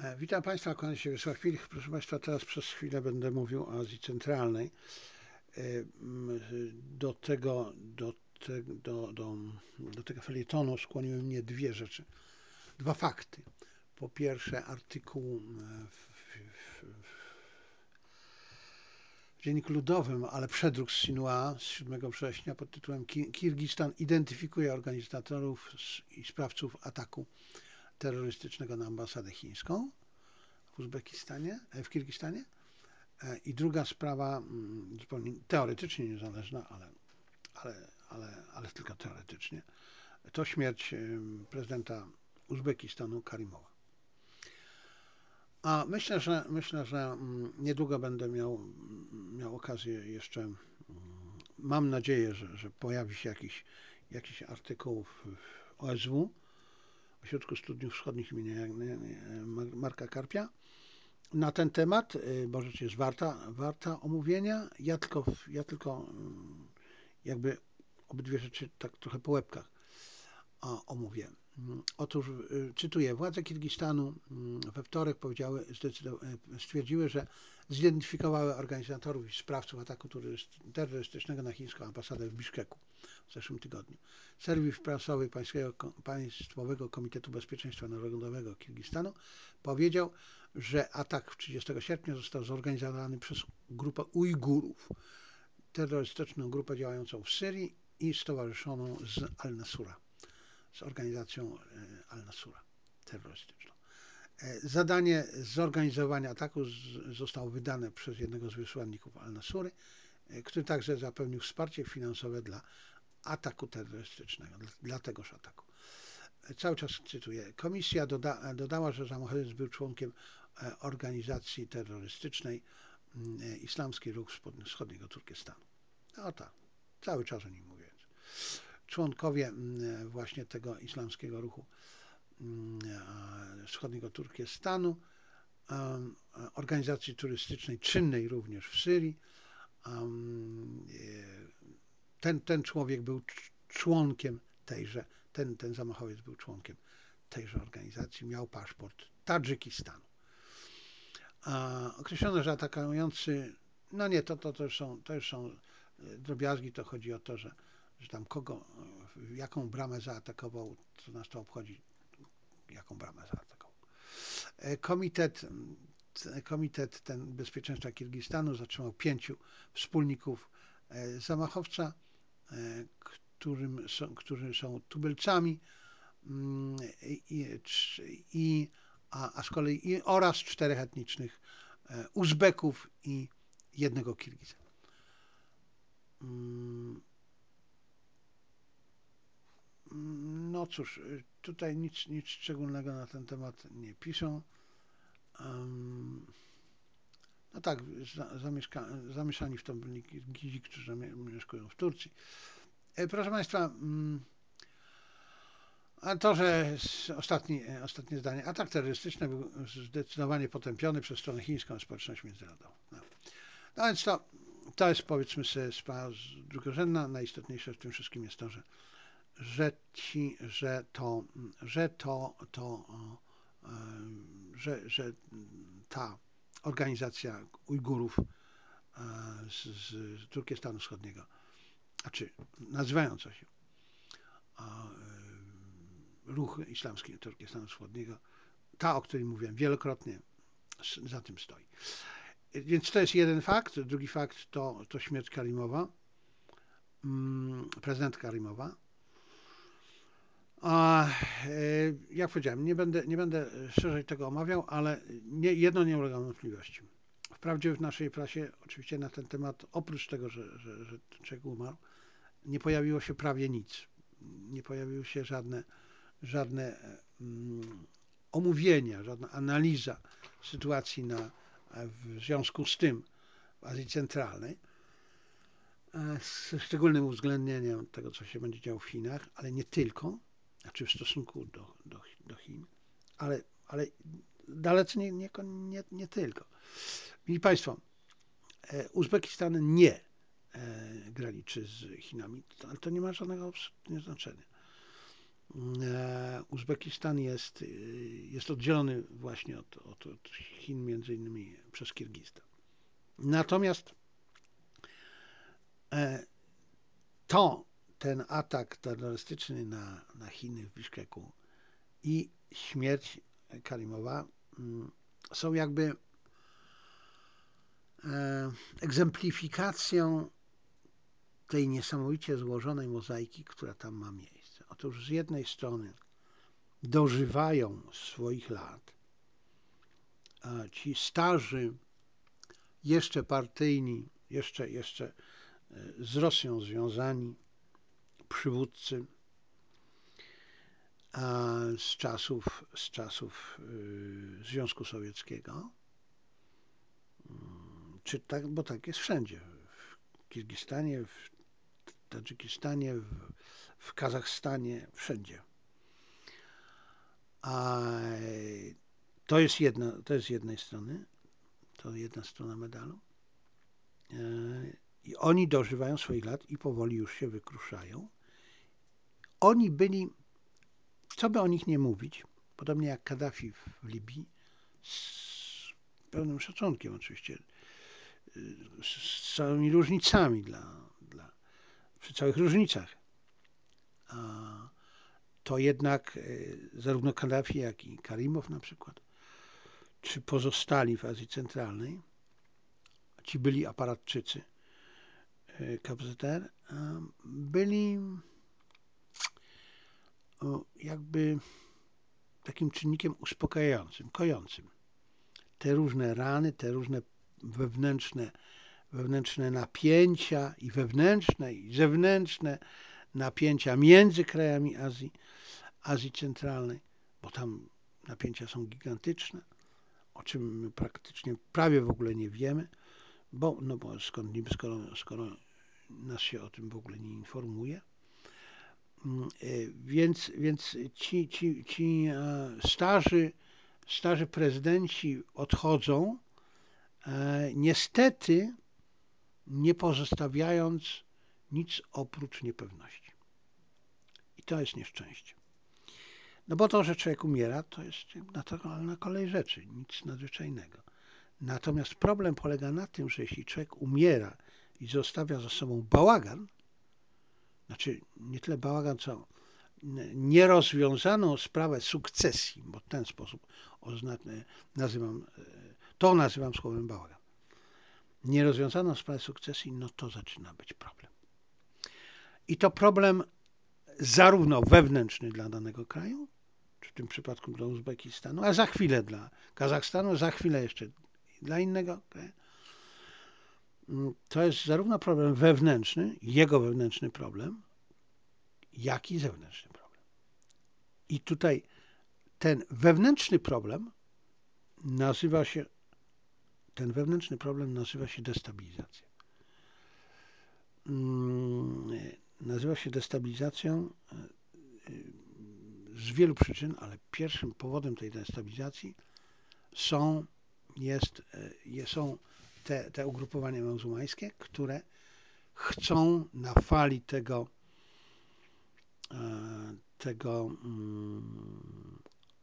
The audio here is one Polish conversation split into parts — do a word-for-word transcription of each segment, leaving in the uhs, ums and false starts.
E, Witam Państwa, kłaniam się Wiesław Pilch. Proszę Państwa, teraz przez chwilę będę mówił o Azji Centralnej. E, m, Do tego, do, te, do, do, do tego felietonu skłoniły mnie dwie rzeczy, dwa fakty. Po pierwsze, artykuł e, w, w, w Dzienniku Ludowym, ale przedruk z Sinua z siódmego września pod tytułem "Ki- Kirgistan identyfikuje organizatorów i sprawców ataku terrorystycznego na ambasadę chińską w Uzbekistanie, e, w Kirgistanie. E, I druga sprawa, mm, zupełnie teoretycznie niezależna, ale, ale, ale, ale tylko teoretycznie, to śmierć em, prezydenta Uzbekistanu Karimowa. A myślę, że myślę, że mm, niedługo będę miał, miał okazję jeszcze, mm, mam nadzieję, że, że pojawi się jakiś, jakiś artykuł w, w O S W, Ośrodku Studiów Wschodnich imienia Marka Karpia, na ten temat, bo rzecz jest warta, warta omówienia. Ja tylko, ja tylko jakby obydwie rzeczy tak trochę po łebkach omówię. Otóż cytuję, władze Kirgistanu we wtorek powiedziały, stwierdziły, że zidentyfikowały organizatorów i sprawców ataku terrorystycznego na chińską ambasadę w Biszkeku w zeszłym tygodniu. Serwis prasowy Państwowego Komitetu Bezpieczeństwa Narodowego Kirgistanu powiedział, że atak trzydziestego sierpnia został zorganizowany przez grupę Ujgurów, terrorystyczną grupę działającą w Syrii i stowarzyszoną z Al-Nusra, z organizacją Al-Nusra terrorystyczną. Zadanie zorganizowania ataku zostało wydane przez jednego z wysłanników Al-Nusry, który także zapewnił wsparcie finansowe dla ataku terrorystycznego, dla tegoż ataku. Cały czas cytuję. Komisja doda, dodała, że zamochowiec był członkiem organizacji terrorystycznej Islamski Ruch Wschodniego Turkestanu. No tak, cały czas o nim mówię. Członkowie właśnie tego islamskiego ruchu wschodniego Turkestanu, organizacji turystycznej czynnej również w Syrii. Ten, ten człowiek był członkiem tejże, ten, ten zamachowiec był członkiem tejże organizacji, miał paszport Tadżykistanu. A określono, że atakujący, no nie, to, to, to, już są, to już są drobiazgi, to chodzi o to, że, że tam kogo, jaką bramę zaatakował, co nas to obchodzi, jaką bramę zaatakował. Komitet, komitet ten bezpieczeństwa Kirgistanu zatrzymał pięciu wspólników zamachowca, którym są, którzy są tubylcami i, i a, a z kolei i, oraz czterech etnicznych Uzbeków i jednego Kirgiza. No cóż, tutaj nic, nic szczególnego na ten temat nie piszą. No tak, zamieszka, zamieszani w to byli Kirgizi, którzy mieszkają w Turcji. Proszę Państwa, a to, że ostatnie, ostatnie zdanie, atak terrorystyczny był zdecydowanie potępiony przez stronę chińską i społeczność międzynarodową. No, no więc to, to jest, powiedzmy sobie, sprawa drugorzędna. Najistotniejsze w tym wszystkim jest to, że, że ci, że to, że to, to że, że ta organizacja Ujgurów z, z Turkestanu Wschodniego, a czy nazywająca się Ruch Islamski Turkestanu Wschodniego, ta, o której mówiłem wielokrotnie, za tym stoi. Więc to jest jeden fakt. Drugi fakt to, to śmierć Karimowa, prezydent Karimowa. A, jak powiedziałem, nie będę, nie będę szerzej tego omawiał, ale nie, jedno nie ulega wątpliwości. Wprawdzie w naszej prasie oczywiście na ten temat, oprócz tego, że, że, że człowiek umarł, nie pojawiło się prawie nic. Nie pojawiły się żadne, żadne um, omówienia, żadna analiza sytuacji na, w związku z tym w Azji Centralnej, ze szczególnym uwzględnieniem tego, co się będzie działo w Chinach, ale nie tylko, znaczy w stosunku do, do, do Chin, ale, ale dalece nie, nie, nie, nie tylko. Mili Państwo, Uzbekistan nie graniczy z Chinami, ale to nie ma żadnego znaczenia. E, Uzbekistan jest, y, jest oddzielony właśnie od, od, od Chin, między innymi przez Kirgistan. Natomiast e, to, ten atak terrorystyczny na, na Chiny w Biszkeku i śmierć Karimowa mm, są jakby e, egzemplifikacją tej niesamowicie złożonej mozaiki, która tam ma miejsce. Otóż z jednej strony dożywają swoich lat a ci starzy, jeszcze partyjni, jeszcze, jeszcze z Rosją związani przywódcy a z czasów, z czasów y, Związku Sowieckiego, czy tak, bo tak jest wszędzie, w Kirgistanie, w Tadżykistanie, w, w Kazachstanie, wszędzie. A to jest jedna, to jest z jednej strony, to jedna strona medalu. I oni dożywają swoich lat i powoli już się wykruszają. Oni byli, co by o nich nie mówić, podobnie jak Kaddafi w Libii, z pełnym szacunkiem oczywiście, z całymi różnicami dla, dla przy całych różnicach. To jednak zarówno Kaddafi, jak i Karimow na przykład, czy pozostali w Azji Centralnej, ci byli aparatczycy K Z R, byli jakby takim czynnikiem uspokajającym, kojącym. Te różne rany, te różne wewnętrzne, wewnętrzne napięcia i wewnętrzne, i zewnętrzne napięcia między krajami Azji, Azji Centralnej, bo tam napięcia są gigantyczne, o czym my praktycznie prawie w ogóle nie wiemy, bo, no bo skąd niby, skoro, skoro nas się o tym w ogóle nie informuje. Więc, więc ci, ci, ci starzy, starzy prezydenci odchodzą, niestety nie pozostawiając nic oprócz niepewności. I to jest nieszczęście. No bo to, że człowiek umiera, to jest naturalna kolej rzeczy, nic nadzwyczajnego. Natomiast problem polega na tym, że jeśli człowiek umiera i zostawia za sobą bałagan, znaczy nie tyle bałagan, co nierozwiązaną sprawę sukcesji, bo w ten sposób nazywam, to nazywam słowem bałagan. Nierozwiązaną sprawę sukcesji, no to zaczyna być problem. I to problem zarówno wewnętrzny dla danego kraju, czy w tym przypadku dla Uzbekistanu, a za chwilę dla Kazachstanu, za chwilę jeszcze dla innego kraju. To jest zarówno problem wewnętrzny, jego wewnętrzny problem, jak i zewnętrzny problem. I tutaj ten wewnętrzny problem nazywa się, ten wewnętrzny problem nazywa się destabilizacja. Nazywa się destabilizacją z wielu przyczyn, ale pierwszym powodem tej destabilizacji są, jest, są te, te ugrupowania muzułmańskie, które chcą na fali tego, tego mm,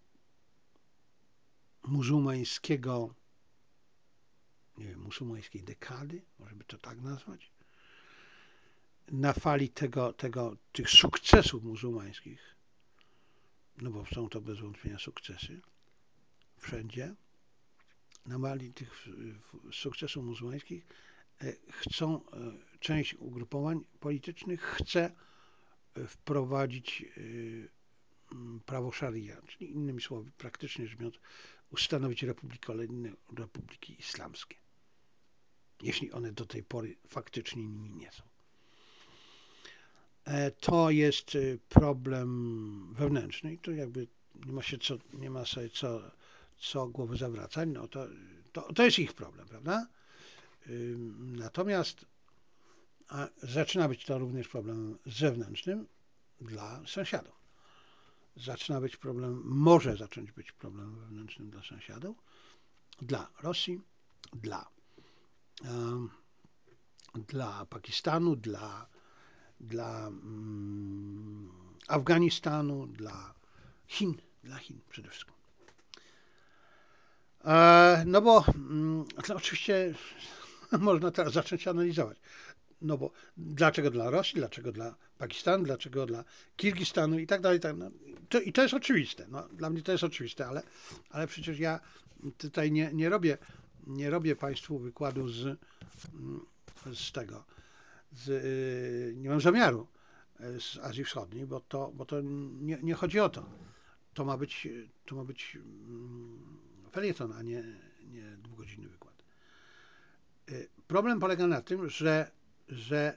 muzułmańskiego, nie wiem, muzułmańskiej dekady, może by to tak nazwać, na fali tego, tego, tych sukcesów muzułmańskich, no bo są to bez wątpienia sukcesy wszędzie, na fali tych sukcesów muzułmańskich chcą, część ugrupowań politycznych chce wprowadzić prawo szaria, czyli innymi słowy, praktycznie rzecz biorąc, ustanowić republikę, ale inne republiki islamskie, jeśli one do tej pory faktycznie nimi nie są. To jest problem wewnętrzny i tu jakby nie ma się co, nie ma sobie co, co głowy zawracać, no to, to, to jest ich problem, prawda? Natomiast a zaczyna być to również problemem zewnętrznym dla sąsiadów. Zaczyna być problem, może zacząć być problemem wewnętrznym dla sąsiadów, dla Rosji, dla, um, dla Pakistanu, dla, dla um, Afganistanu, dla Chin, dla Chin przede wszystkim. E, no bo mm, to oczywiście można teraz zacząć analizować. No bo dlaczego dla Rosji, dlaczego dla Pakistanu, dlaczego dla Kirgistanu i tak dalej. Tak, no, to, I to jest oczywiste. No, dla mnie to jest oczywiste, ale, ale przecież ja tutaj nie, nie robię, nie robię Państwu wykładu z, z tego, z, yy, nie mam zamiaru z Azji Wschodniej, bo to, bo to nie, nie chodzi o to. To ma być, to ma być felieton, a nie, nie dwugodzinny wykład. Problem polega na tym, że, że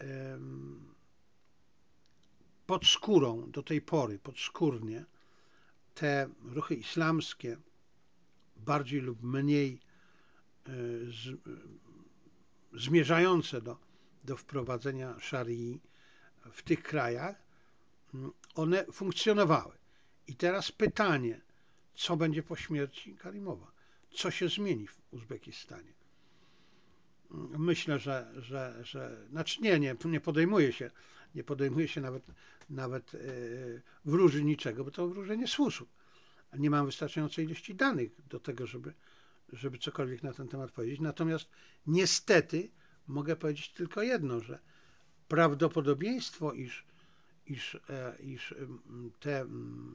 pod skórą do tej pory, podskórnie, te ruchy islamskie, bardziej lub mniej z, zmierzające do, do wprowadzenia szarii w tych krajach, one funkcjonowały. I teraz pytanie, co będzie po śmierci Karimowa? Co się zmieni w Uzbekistanie? Myślę, że, że, że znaczy nie, nie, nie podejmuje się, nie podejmuje się nawet, nawet wróży niczego, bo to wróżenie z fuszu. Nie mam wystarczającej ilości danych do tego, żeby, żeby cokolwiek na ten temat powiedzieć. Natomiast niestety mogę powiedzieć tylko jedno, że prawdopodobieństwo, iż, iż, iż te,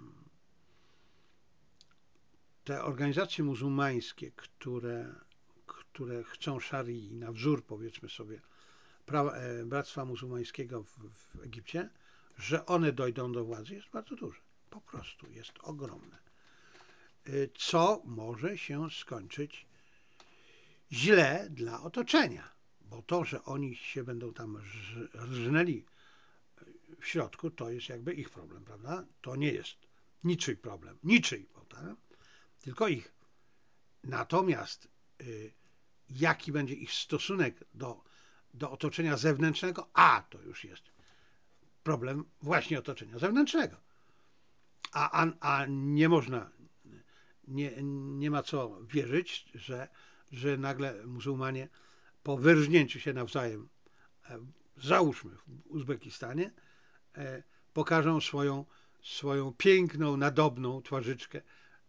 te organizacje muzułmańskie, które, które chcą szarii na wzór, powiedzmy sobie, Bractwa Muzułmańskiego w, w Egipcie, że one dojdą do władzy, jest bardzo duże. Po prostu jest ogromne. Co może się skończyć źle dla otoczenia, bo to, że oni się będą tam rżnęli w środku, to jest jakby ich problem, prawda? To nie jest niczyj problem, niczyj, prawda? Tylko ich. Natomiast y, jaki będzie ich stosunek do, do otoczenia zewnętrznego, a to już jest problem właśnie otoczenia zewnętrznego. A, a, a nie można, nie, nie ma co wierzyć, że, że nagle muzułmanie po wyrżnięciu się nawzajem, załóżmy w Uzbekistanie, pokażą swoją, swoją piękną, nadobną twarzyczkę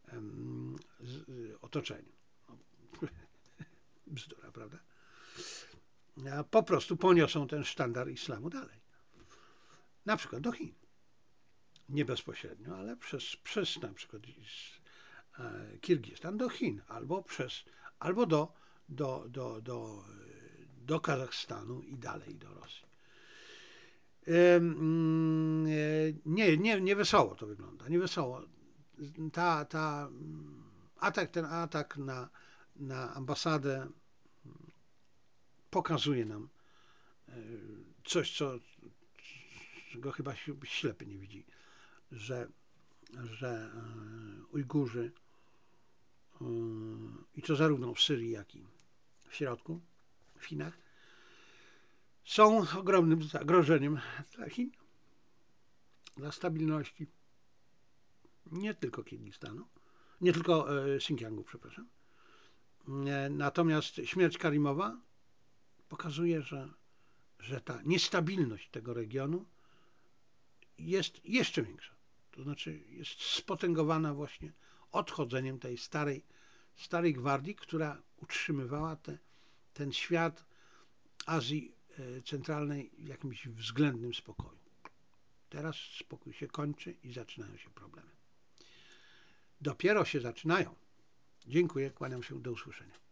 otoczeniu. Bzdura, prawda? Po prostu poniosą ten sztandar islamu dalej. Na przykład do Chin. Nie bezpośrednio, ale przez, przez na przykład Kirgistan do Chin, albo przez, albo do, do, do, do, do Kazachstanu i dalej do Rosji. Nie, nie, nie wesoło to wygląda, nie wesoło. Ta, ta, atak, ten atak na, na ambasadę pokazuje nam coś, co, czego chyba ślepy nie widzi, że, że Ujgurzy, i to zarówno w Syrii, jak i w środku, w Chinach, są ogromnym zagrożeniem dla Chin, dla stabilności nie tylko Kirgistanu, nie tylko Xinjiangu, przepraszam. Natomiast śmierć Karimowa pokazuje, że, że ta niestabilność tego regionu jest jeszcze większa. To znaczy jest spotęgowana właśnie odchodzeniem tej starej, starej gwardii, która utrzymywała te, ten świat Azji Centralnej w jakimś względnym spokoju. Teraz spokój się kończy i zaczynają się problemy. Dopiero się zaczynają. Dziękuję, kłaniam się, do usłyszenia.